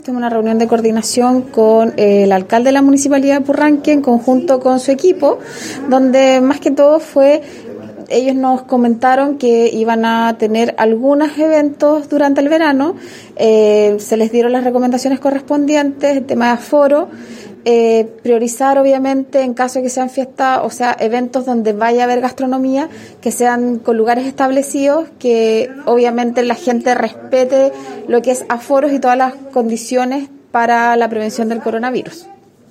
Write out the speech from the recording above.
Tuvimos una reunión de coordinación con el alcalde de la Municipalidad de Purranque en conjunto con su equipo, donde más que todo ellos nos comentaron que iban a tener algunos eventos durante el verano, se les dieron las recomendaciones correspondientes, el tema de aforo, priorizar obviamente en caso de que sean fiestas, o sea, eventos donde vaya a haber gastronomía, que sean con lugares establecidos, que obviamente la gente respete lo que es aforos y todas las condiciones para la prevención del coronavirus.